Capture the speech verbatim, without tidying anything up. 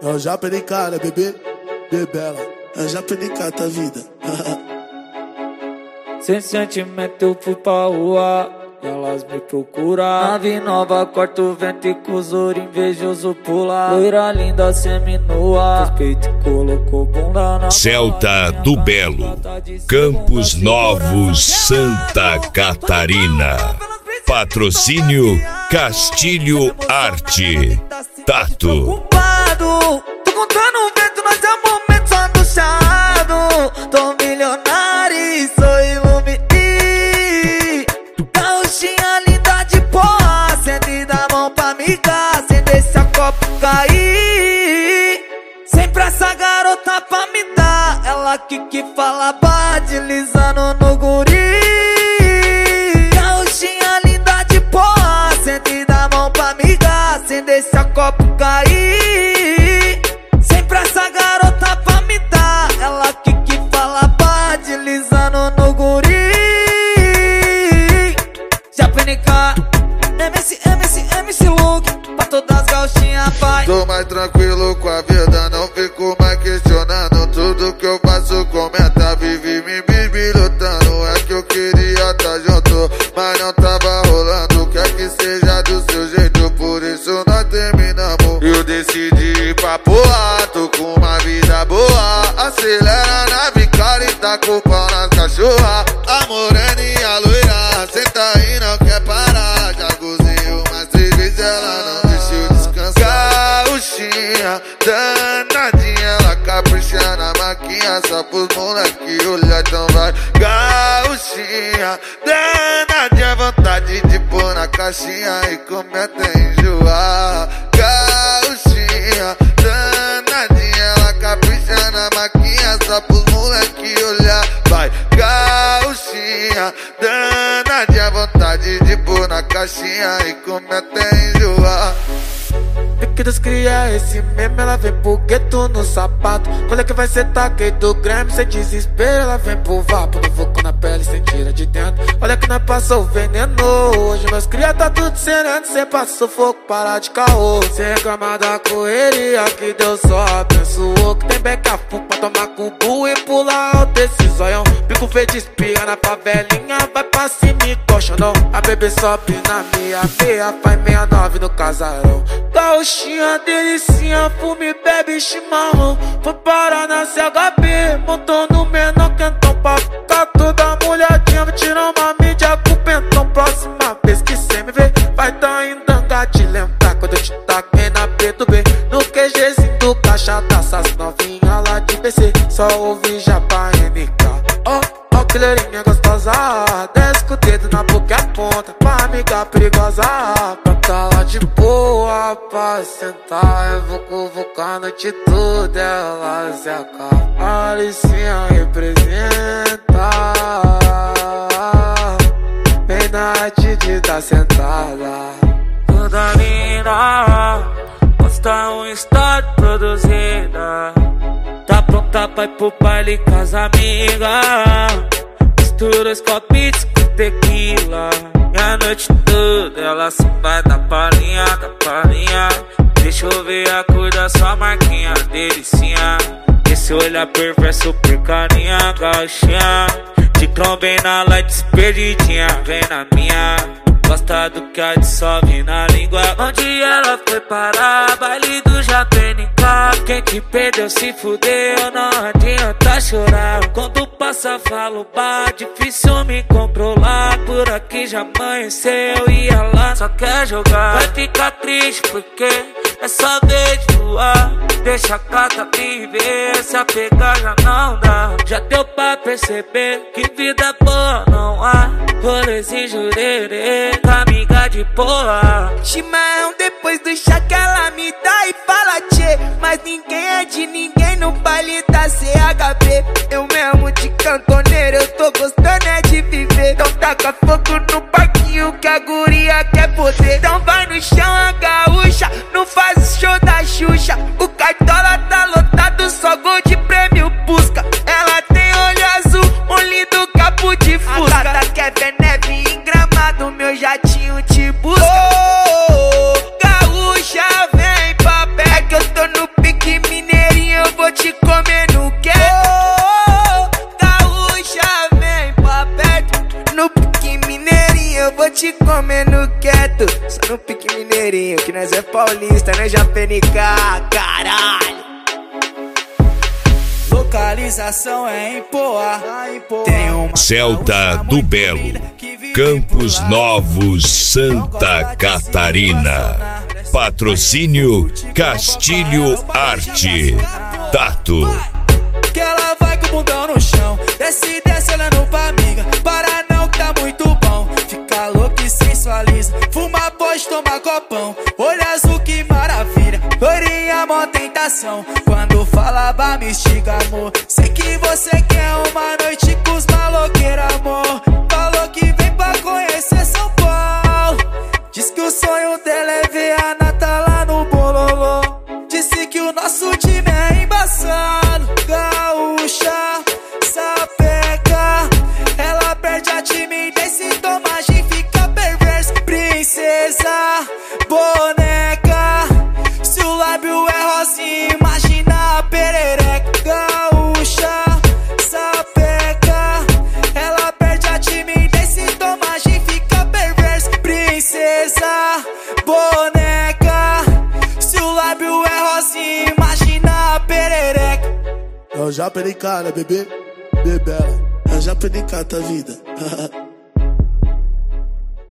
É o Japenicá, né, bebê? Bebela. É o Japenicá, tá vida. Sem sentimento eu fui pra rua e elas me procuram. Nave nova, corta o vento e com os ouro invejoso pula. Loira linda, seminua, respeito e colocou bunda na Celta do Belo, Campos Novos, Santa Catarina. Patrocínio Castilho Arte. Tato. Tô contando o vento, mas é o momento só do chado. Tô milionário e sou iluminado. Gauchinha linda de porra, acende da mão pra migar, acender se a copo cair. Sempre essa garota pra me dar, ela que que fala bah, deslizando no guri. Gauchinha linda de porra, acende da mão pra migar, acender se a copo cair. Sempre essa garota pra me dar, ela que que fala bah, deslizando no guri. Japenicá, M C, M C, M C Look, pra todas as gauchinhas, pai. Tô mais tranquilo com a vida, não fico mais questionando. Tudo que eu faço comenta, vive me bibilhotando. É que eu queria tá junto, mas não tava rolando. Quer que seja do seu jeito, por isso nós terminamos. Eu decidi ir pra porra, tô com uma vida boa. Acelera a nave, cara, e tá com o pau nas cachorra. A morena e a loira, senta aí, não quer parar. Já gozei umas três vezes, ela não deixa eu descansar. Gauchinha, danadinha, ela capricha na maquinha, só pros moleque olhar, então vai. Gauchinha, danadinha, vontade de pôr na caixinha e comer até enjoar. Gauchinha, danadinha, ela capricha na maquinha, só pros moleque olhar, vai. Gauchinha, danadinha, vontade de pôr na caixinha e comer até enjoar. Que Deus cria esse meme, ela vem pro gueto no sapato. Quando é que vai ser taquei do Grêmio, sem desespero, ela vem pro vapo. No vulcão na pele, sem tira de dentro. Olha que nós passou o veneno. Hoje meus cria tá tudo sereno, cê passa sufoco, para de caô. Cê reclama da correria, que Deus só abençoou. Que tem beca fumo pra tomar cubu e pular alto esse zoião. Pico feito espirra na favelinha, vai pra cima e coxa não. A bebê sobe na minha meia, faz meia nove no casarão. Gauchinha, delicinha, fume, bebe chimarrão. Foi parar na C H B, montou no menor quentão. Pra ficar toda molhadinha, vou tirar uma mídia com o pentão. Próxima vez que cê me vê, vai tá em danga te lembrar. Quando eu te taquei na B do B, no QGzinho do caixa taças novinha lá de B C. Só ouvi já pra N K. Ó, oh, ó, fileirinha gostosa, desce com o dedo na boca e aponta pra amiga perigosa. Pra tá lá de boa, pra sentar, eu vou convocar a noite toda, ela se acaba. A Alicinha representa, vem na atitude da sentada. Toda mina, posta um story produzida. Tá pronta pra ir pro baile com as amigas. Mistura os copinhos com tequila. E a noite toda ela só vai dar palhinha, dar palhinha. Deixa eu ver a cor da sua marquinha, delicinha. Esse olhar perverso por carinha, gauchinha. De crom bem na light, desperdidinha, vem na minha. Gosta do que a dissolve na língua. Onde ela foi parar? Baile do Japenicá. Quem que perdeu se fudeu, não adianta chorar. Quando passa falo bah, difícil me controlar. Por aqui já amanheceu e ela só quer jogar. Vai ficar triste porque é só vez de voar. Deixa a gata viver, se apegar já não dá. Já deu pra perceber que vida boa não há. Rolezinho jurerê, amiga de porra. Chimarrão depois do chá que ela me dá e fala tchê. Mas ninguém é de ninguém no baile da C H B. Eu mesmo de cantoneiro, eu tô gostando é de viver. Então taca fogo no parquinho que a guria quer poder. Então vai no chão a gaúcha, não faz o show da Xuxa. O cartola tá lotado, só gol de prêmio busca. Ela tem olho azul, um lindo capo de fusca. A gata quer ver neve em Gramado, meu jatinho te busca. Oh, gaúcha, vem pra perto, é que eu tô no pique nós é paulista, né, Japenica, caralho. Localização é em Poá. Tem uma Celta do Belo, Campos Novos, Santa Catarina. Patrocínio Castilho Arte. Tato. Que ela vai com o bundão no chão, desce, desce olhando pra amiga. Para não que tá muito bom, fica louco e sensualiza. Fuma, pode tomar copão, olho azul que maravilha. Loirinha, mó tentação, quando fala, bah, me estiga, amor. Sei que você quer uma noite com os maloqueiros, amor. Falou que vem pra conhecer São Paulo. Diz que o sonho dela é ver a Nata lá no bololô. Disse que o nosso time é embaçado. Gaúcha, sapeca, ela perde a timidez, se tomagem fica perversa. Princesa, boneca, se o lábio é rosinha, imagina a perereca. Gaúcha, sapeca, ela perde a timidez, se tomagem fica perversa. Princesa, boneca, se o lábio é rosinha, imagina a perereca. Eu já perdi cara, bebê, bebela. Eu já perdi cara, tá vida.